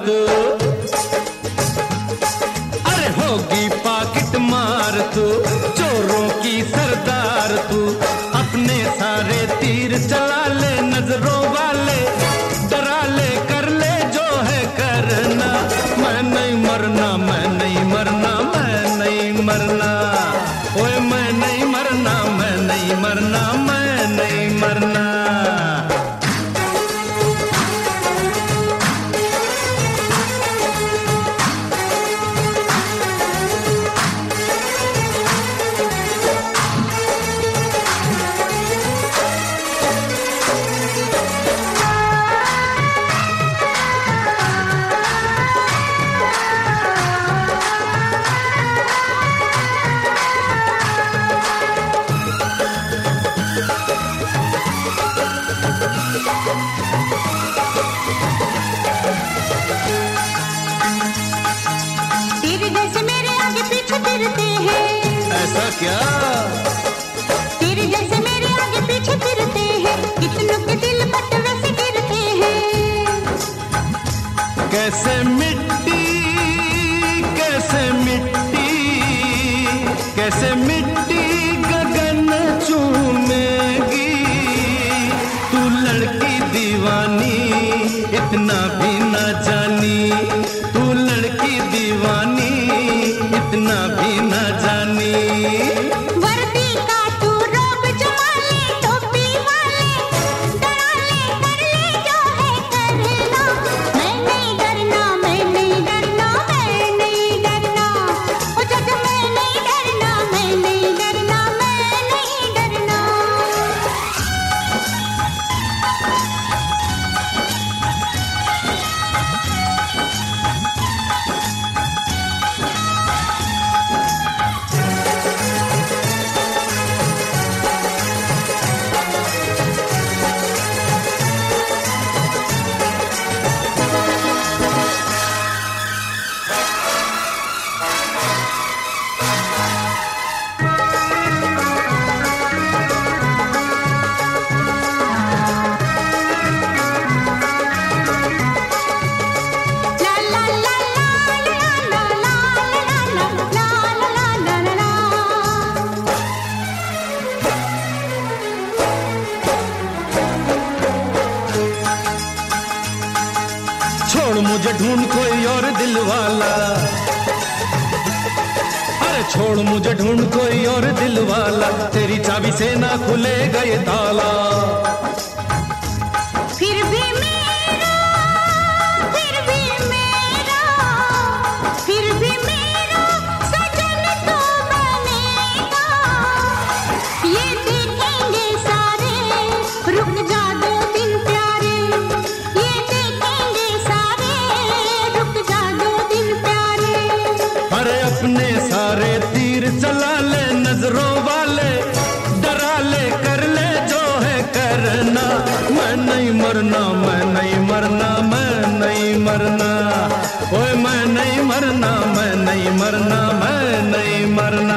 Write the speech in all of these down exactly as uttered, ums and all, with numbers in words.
तू, अरे होगी पाकिट मार तू, चोरों की सरदार तू, अपने सारे तीर चला ले नजरों वाले, डरा ले कर ले जो है करना, मैं नहीं मरना मैं नहीं मरना मैं नहीं मरना, ओए मैं नहीं मरना मैं नहीं मरना मैं नहीं मरना। तेरे जैसे मेरे आगे पीछे फिरते हैं, ऐसा क्या? तेरे जैसे मेरे आगे पीछे फिरते हैं, कितनों के दिल पट वैसे गिरते हैं। कैसे मिट्टी कैसे मिट्टी कैसे मिट्टी गगन चूमेगी, तू लड़की दीवानी इतना भी ना जानी, तू लड़की दीवानी इतना भी ना जानी। वर्दी का तू रोब जमा ले, टोपी वाले डरा ले कर ले जो है करना, मैं नहीं डरना मैं नहीं डरना मैं नहीं डरना, ओ जग मैं नहीं डरना मैं नहीं डरना मैं नहीं डरना। छोड़ मुझे ढूंढ कोई और दिल वाला, अरे छोड़ मुझे ढूंढ कोई और दिल वाला, तेरी चाबी से ना खुलेगा ये ताला। फिर भी मेरा फिर भी मेरा फिर भी मेरा सजन तो बनेगा, ये देखेंगे सारे रुक जा दो दिन प्यारे, ये देखेंगे सारे रुक जा दो दिन प्यारे। अरे अपने सारे तीर चला ले नजरों वाले, डरा ले कर ले जो है करना, मैं नहीं मरना मैं नहीं मरना मैं नहीं मरना, ओए मैं नहीं मरना मैं नहीं मरना मैं नहीं मरना।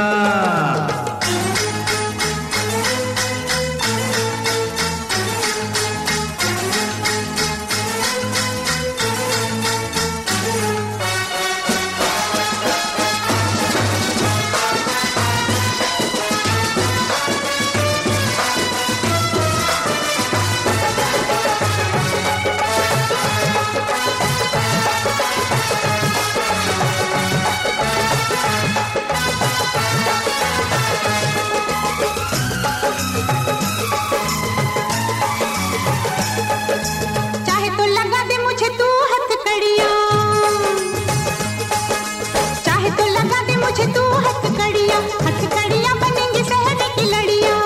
चाहे तो लगा दे मुझे तू हथकड़ियाँ, चाहे तो लगा दे मुझे तू हथकड़ियाँ, हथकड़ियाँ बनेंगी शहर की लड़ियाँ।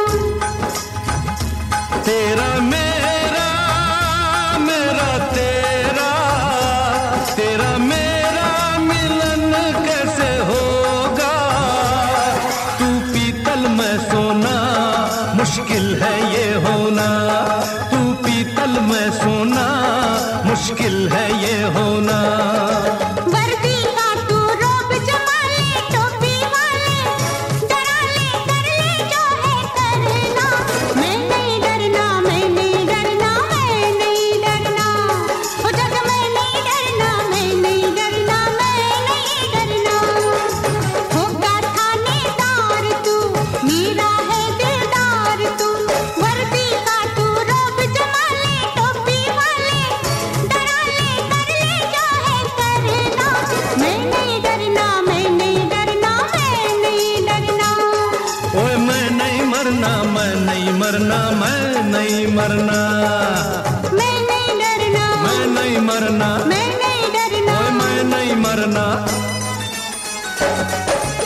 तेरा मेरा मेरा तेरा तेरा मेरा मिलन कैसे होगा, तू पीतल मैं सोना मुश्किल है ये होना, तू पीतल मैं सोना मुश्किल है ये होना। वर्दी का तू रोब जमा ले, टोपी वाले डरा ले कर ले जो है करना, मैं नहीं डरना मैं नहीं डरना मैं नहीं डरना, ओ जग मैं नहीं डरना मैं मरना, मैं नहीं मरना, मैं नहीं डरना, मैं नहीं मरना, मैं नहीं डरना, ओए मैं नहीं मरना।